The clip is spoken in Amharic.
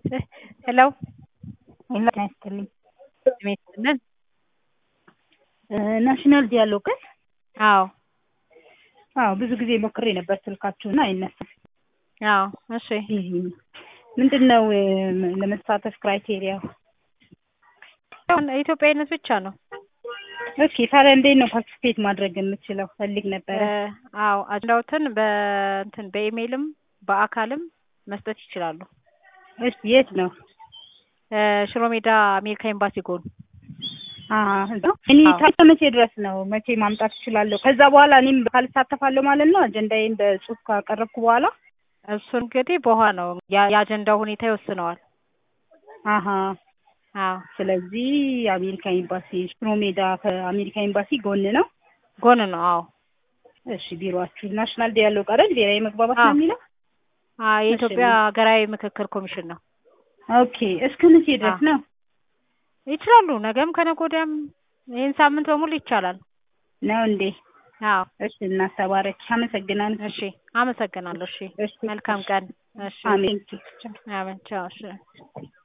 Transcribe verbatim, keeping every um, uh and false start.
Hello? ጤና ይስጥልኝ። ይመስገን። ናሽናል ዲያሎግስ? አዎ አዎ ብዙ ጊዜ ሞክሬ ነበር ስልካችሁና አይነሳም። አዎ እሺ። ምንድነው ለመሳተፍ ክራይቴሪያው? ኢትዮጵያዊነት ብቻ ነው። ኦኬ ታዲያ እንዴት ነው ፓርቲሲፔት ማድረግ የምችለው? ፈልግ ነበረ። አዎ አጀንዳዎትን በእንትን በኢሜይልም በአካልም መስጠት ይችላሉ። እሺ የት ነው? ሽሮ ሜዳ አሜሪካ ኤምባሲ ጎን። አሃ እኔ ታዲያ መቼ ድረስ ነው መቼ ማምጣት እችላለሁ? ከዛ በኋላ እኔም ካልሳተፋለሁ ማለት ነው አጀንዳዬን በጽሁፍ ካቀረብኩ በኋላ? እሱ እንግዲህ በኋላ ነው የአጀንዳው ሁኔታ ይወስነዋል። አሃ አዎ ስለዚህ አሜሪካ ኤምባሲ ሽሮ ሜዳ ከአሜሪካ ኤምባሲ ጎን ነው? ጎን ነው። አዎ እሺ ቢሮአችሁ ናሽናል ዲያሎግ አይደል? ብሔራዊ መግባባት ነው የሚለው? አዎ የኢትዮጵያ ሀገራዊ ምክክር ኮሚሽን ነው። ኦኬ እስከ መቼ ድረስ ነው? ይችላሉ። ነገም ከነገ ወዲያም ይሄን ሳምንት በሙሉ ይቻላል። ነው እንዴ? አዎ እሺ እና ተባረክ። አመሰግናለሁ። እሺ አመሰግናለሁ። እሺ መልካም ቀን። እሺ አሜን። አሜን። ቻው። እሺ